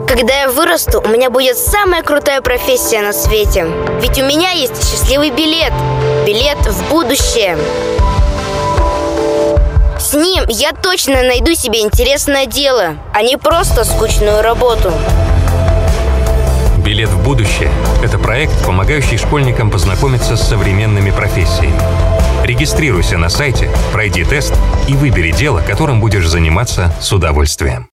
Когда я вырасту, у меня будет самая крутая профессия на свете. Ведь у меня есть счастливый билет. Билет в будущее. С ним я точно найду себе интересное дело, а не просто скучную работу. «Билет в будущее» — это проект, помогающий школьникам познакомиться с современными профессиями. Регистрируйся на сайте, пройди тест и выбери дело, которым будешь заниматься с удовольствием.